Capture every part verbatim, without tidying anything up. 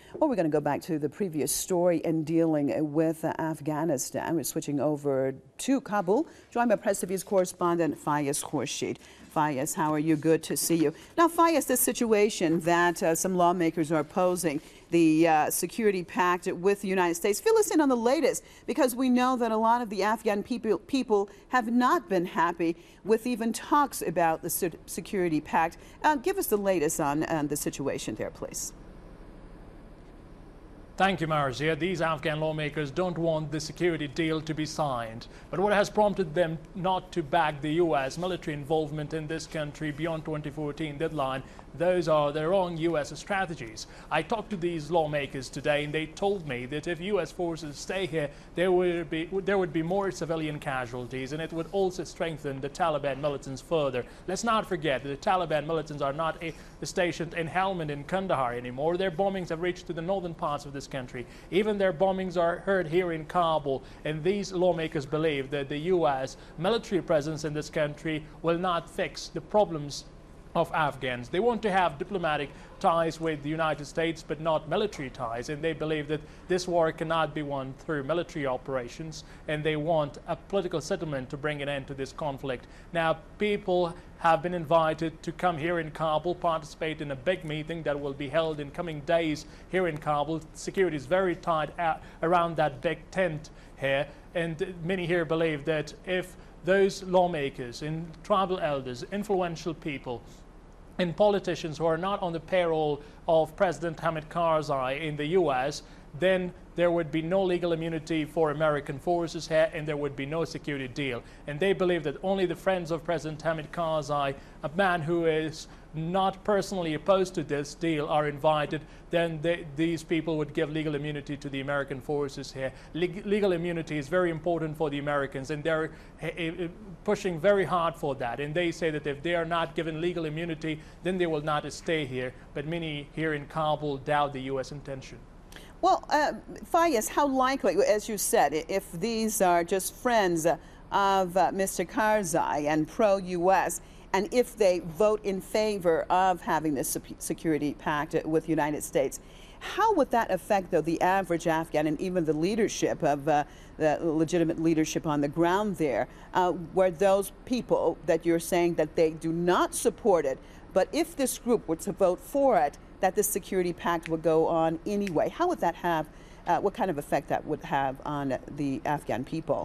Well, we're going to go back to the previous story in dealing with uh, Afghanistan. We're switching over to Kabul, joined by Press T V's correspondent Fayez Khurshid. Fayez, how are you? Good to see you. Now, Fayez, this situation that uh, some lawmakers are opposing, the uh, security pact with the United States. Fill us in on the latest, because we know that a lot of the Afghan people, people have not been happy with even talks about the security pact. Uh, give us the latest on uh, the situation there, please. Thank you, Marzia. These Afghan lawmakers don't want the security deal to be signed. But what has prompted them not to back the U S military involvement in this country beyond twenty fourteen deadline? Those are their own U S strategies. I talked to these lawmakers today, and they told me that if U S forces stay here, there would be there would be more civilian casualties, and it would also strengthen the Taliban militants further. Let's not forget that the Taliban militants are not a, stationed in Helmand and Kandahar anymore. Their bombings have reached to the northern parts of this country. Even their bombings are heard here in Kabul, and these lawmakers believe that the U S military presence in this country will not fix the problems of Afghans. They want to have diplomatic ties with the United States, but not military ties, and they believe that this war cannot be won through military operations, and they want a political settlement to bring an end to this conflict. Now, people have been invited to come here in Kabul, participate in a big meeting that will be held in coming days here in Kabul. Security is very tight around that big tent here, and many here believe that if those lawmakers and tribal elders, influential people, and politicians who are not on the payroll of President Hamid Karzai in the U S, then there would be no legal immunity for American forces here, and there would be no security deal. And they believe that only the friends of President Hamid Karzai, a man who is not personally opposed to this deal, are invited. Then they, these people would give legal immunity to the American forces here. Le legal immunity is very important for the Americans, and they're uh, pushing very hard for that. And they say that if they are not given legal immunity, then they will not stay here. But many here in Kabul doubt the U S intention. Well, uh, Fayez, how likely, as you said, if these are just friends of uh, Mister Karzai and pro-U S, and if they vote in favor of having this security pact with the United States, how would that affect, though, the average Afghan and even the leadership of uh, the legitimate leadership on the ground there, uh, where those people that you're saying that they do not support it, but if this group were to vote for it, that the security pact would go on anyway? How would that have, uh, what kind of effect that would have on the Afghan people?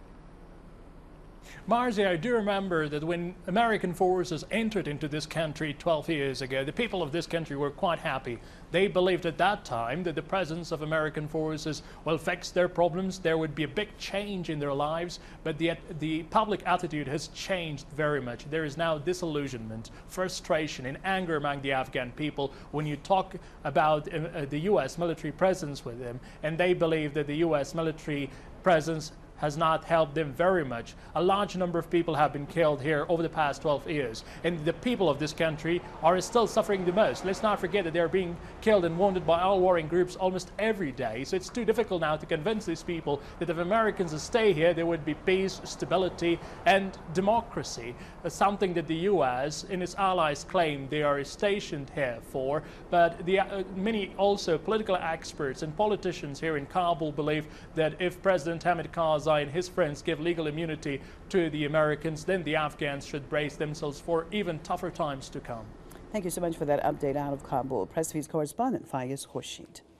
Marzi, I do remember that when American forces entered into this country twelve years ago, the people of this country were quite happy. They believed at that time that the presence of American forces will fix their problems. There would be a big change in their lives, but the, the public attitude has changed very much. There is now disillusionment, frustration, and anger among the Afghan people when you talk about uh, the U S military presence with them, and they believe that the U S military presence has not helped them very much. A large number of people have been killed here over the past twelve years, and the people of this country are still suffering the most. Let's not forget that they're being killed and wounded by all warring groups almost every day. So it's too difficult now to convince these people that if Americans stay here, there would be peace, stability, and democracy, something that the U S and its allies claim they are stationed here for. But the, uh, many also political experts and politicians here in Kabul believe that if President Hamid Karzai and his friends give legal immunity to the Americans, then the Afghans should brace themselves for even tougher times to come. Thank you so much for that update out of Kabul. Press T V's correspondent Fayez Khurshid.